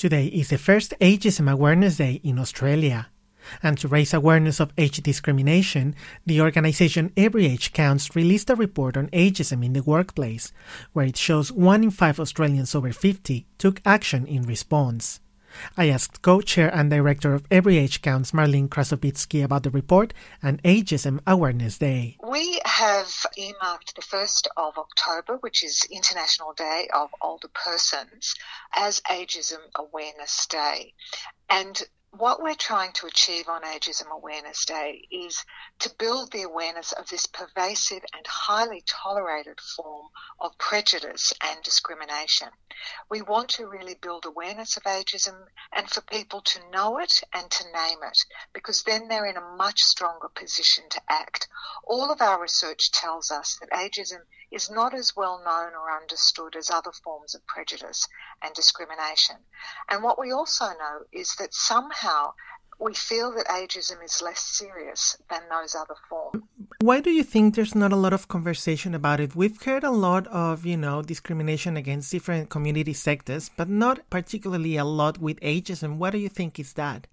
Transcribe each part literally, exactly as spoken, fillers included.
Today is the first Ageism Awareness Day in Australia. And to raise awareness of age discrimination, the organization Every Age Counts released a report on ageism in the workplace, where it shows one in five Australians over fifty took action in response. I asked co-chair and director of Every Age Counts, Marlene Krasovitsky, about the report and Ageism Awareness Day. We have earmarked the first of October, which is International Day of Older Persons, as Ageism Awareness Day. And what we're trying to achieve on Ageism Awareness Day is to build the awareness of this pervasive and highly tolerated form of prejudice and discrimination. We want to really build awareness of ageism and for people to know it and to name it, because then they're in a much stronger position to act. All of our research tells us that ageism is not as well known or understood as other forms of prejudice and discrimination. And what we also know is that somehow we feel that ageism is less serious than those other forms. Why do you think there's not a lot of conversation about it? We've heard a lot of, you know, discrimination against different community sectors, but not particularly a lot with ageism. What do you think is that?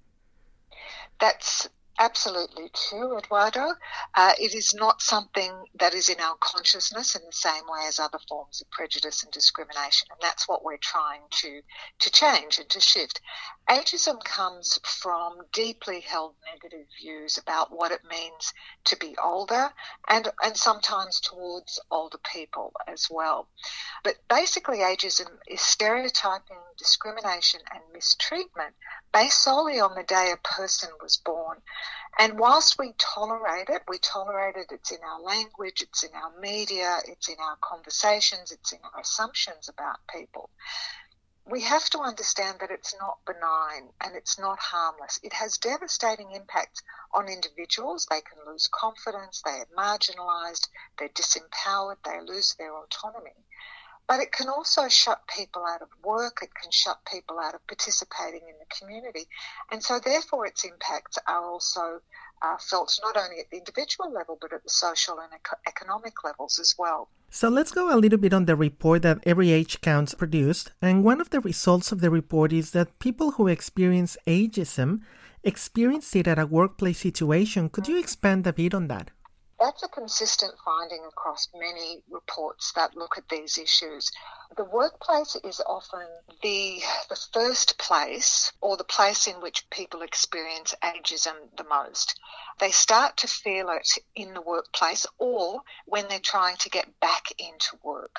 That's absolutely true, Eduardo. Uh, it is not something that is in our consciousness in the same way as other forms of prejudice and discrimination, and that's what we're trying to, to change and to shift. Ageism comes from deeply held negative views about what it means to be older and, and sometimes towards older people as well. But basically ageism is stereotyping, discrimination and mistreatment based solely on the day a person was born. And whilst we tolerate it, we tolerate it, it's in our language, it's in our media, it's in our conversations, it's in our assumptions about people. We have to understand that it's not benign and it's not harmless. It has devastating impacts on individuals. They can lose confidence, they are marginalised, they're disempowered, they lose their autonomy. But it can also shut people out of work, it can shut people out of participating in the community. And so therefore its impacts are also uh, felt not only at the individual level, but at the social and eco- economic levels as well. So let's go a little bit on the report that Every Age Counts produced. And one of the results of the report is that people who experience ageism experienced it at a workplace situation. Could you expand a bit on that? That's a consistent finding across many reports that look at these issues. The workplace is often the, the first place or the place in which people experience ageism the most. They start to feel it in the workplace or when they're trying to get back into work.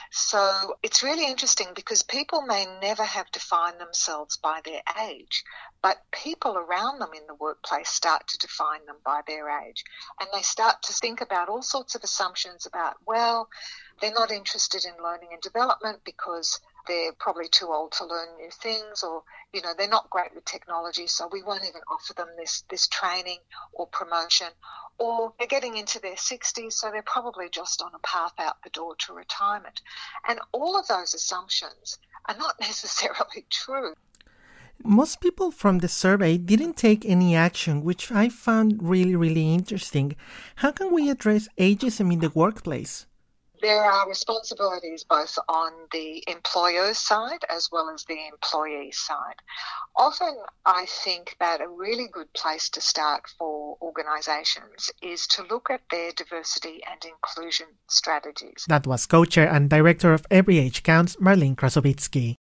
So it's really interesting because people may never have defined themselves by their age, but people around them in the workplace start to define them by their age. And they start to think about all sorts of assumptions about, well, they're not interested in learning and development because they're probably too old to learn new things, or, you know, they're not great with technology, so we won't even offer them this, this training or promotion. Or they're getting into their sixties, so they're probably just on a path out the door to retirement. And all of those assumptions are not necessarily true. Most people from the survey didn't take any action, which I found really, really interesting. How can we address ageism in the workplace? There are responsibilities both on the employer side as well as the employee side. Often I think that a really good place to start for organisations is to look at their diversity and inclusion strategies. That was co-chair and director of Every Age Counts, Marlene Krasovitsky.